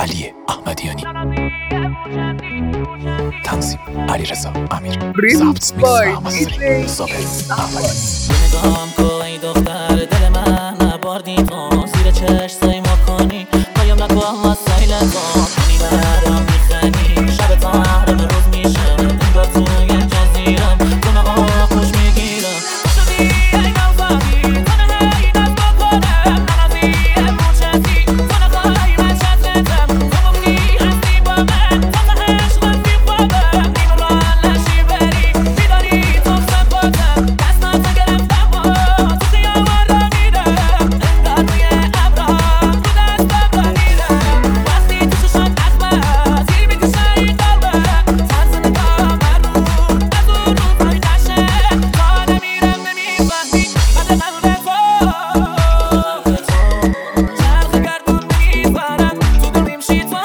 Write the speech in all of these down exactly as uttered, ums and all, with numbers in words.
علی احمدیانی، تنظیم علیرضا امیر، ضبط میکس و مسترینگ صابر احمدی. نگاهم کو ای دختر دل من نبردی تو زیر چشم ما کنی قایم نکو مسائل تو کنی برام میخنی شب تحرم روز میشه انگار توی جزیرم تو من آخوش میگیرم شدی ای نوزادی تنه هی دست بکنم ننازی موچتی تو نخواهی من شطرتم تو ممنی هستی با من تو تهش رفتی خوابم نیمه را نشی بری بیداری تو سپاتم دستم نگرفتم با تو خیابان را میرم انگار توی ابرها رو دستم را میرم وقتی تو ششم اخمه زیر میکشه این قلبه طرز نگاه من رو از اون روزهای قشنگ تا نمیرم نمیفهمی قد قلب تو چرخ گردون میبرم تو دور میمشی تو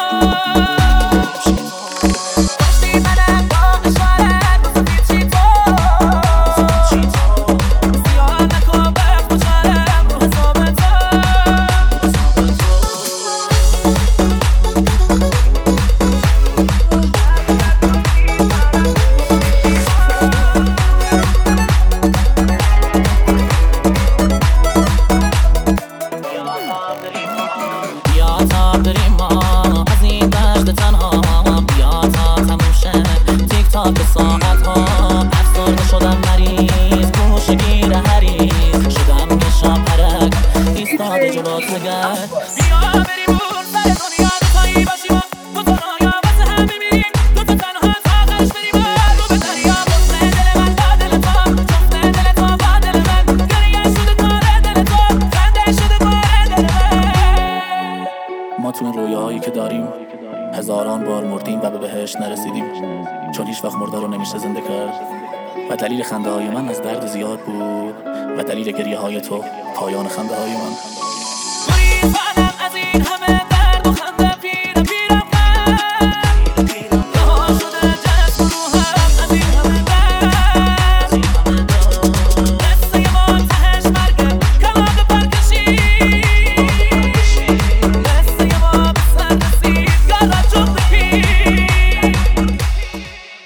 داشتی منم با اشارت بسفید چی تو زیاد نکن وقت مجرم رو حساب تو بیا تا بریم ما از این دشت تنها بیا تا تموم شه تیک تاک ساعت ها افسرده شدم مریض گوشه گیر حریص شدم یه شاپرک ایستاده جلوت نگرد بیا بریم اون سر دنیا دوتایی باشیم دو تا رایا واسه هم میمیریم دو تا تنها تا آخرش بریم رو به دریا حسن دل من با دل تو جفت دل تو با دل من گریه شده کار دل تو خنده شده بار دل من ما تو این رویاهایی که داریم هزاران بار مردیم و به بهشت نرسیدیم چون هیچ وقت مرده رو نمیشه زنده کرد و دلیل خنده های من از درد زیاد بود و دلیل گریه های تو پایان خنده های من. گریز از این همه